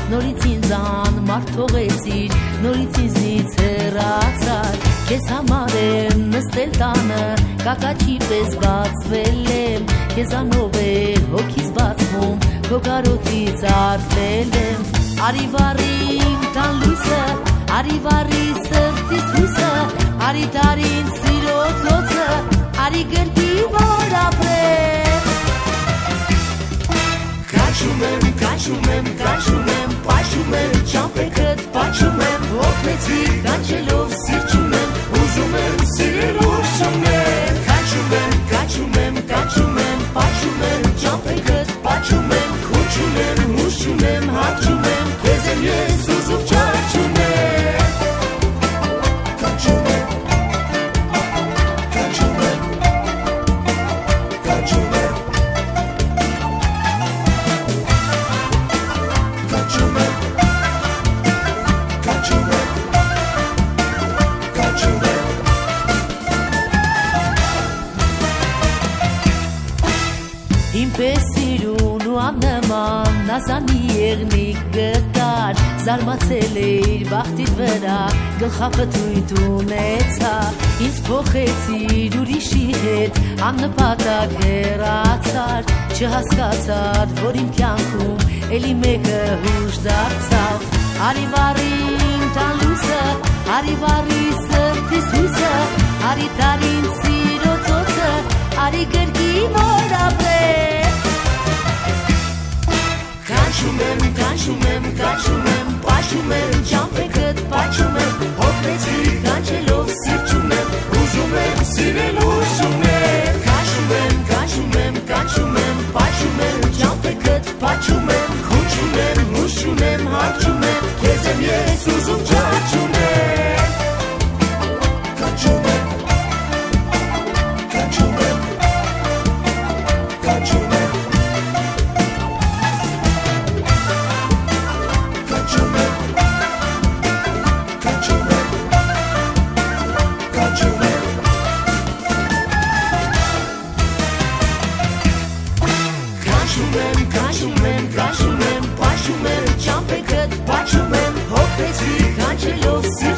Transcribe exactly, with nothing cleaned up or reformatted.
նորից ինձան մարդողեցիր, նորից ինձնից հեռացար, քեզ համար եմ նստել տանը, կակաչի պես բացվել եմ, քեզանով է հոգիս բացվում, քո կարոտից արտել եմ, արի վարի իմ տան լույսը, արի վարի սրտիս հույսը, արի տարին սիրո ծոցը, արի գրկի որ ապրեմ, Կաչում եմ, կաչում եմ, կաչում եմ, պաչում եմ, ճամպեքդ պաչում եմ, հոգնեցի կանչելով սիրճում եմ, ուզում եմ սիրել ուր չունեմ, Կաչում եմ, կաչում եմ, կաչում եմ, պաչում եմ, ճամպեքդ պաչում եմ, քուր չունեմ, հուշ չունեմ, հաճում եմ, քեզ եմ ես ուզում ճաչում եմ, Կաչում եմ, կաչում եմ, կաչում եմ, Իմ պես սիրուն ու աննման նազանի եղնիկ գտար Զարմացել էիր բախտիդ վրա գլխապտույտ ունեցա Ինձ փոխեցիր ուրիշի հետ աննպատակ հեռացար Չհասկացար որ իմ կյանքում էլի մեկը հուշ դարձավ Արի վարի իմ տան լույսը Արի վարի սրտիս հույսը Արի տարին սիրո ծոցը Արի գրկի որ ապրեմ Կանչում եմ, կանչում եմ, կանչում եմ, պաչում եմ, ճամպեքդ պաչում եմ, հոգնեցի կանչելով սիրճում եմ, ուզում եմ սիրել ուր չունեմ, կանչում եմ, կանչում եմ, կանչում եմ, պաչում եմ, ճամպեքդ պաչում եմ, քուր չունեմ, հուշ չունեմ, հաճում եմ, քեզ եմ ես ուզում ճաչում եմ, կանչում եմ, կանչում եմ, կանչում եմ, Կանչում եմ, կանչում եմ, պաչում եմ, ճամպեքդ պաչում եմ, հոգնեցի կանչելով սիրտ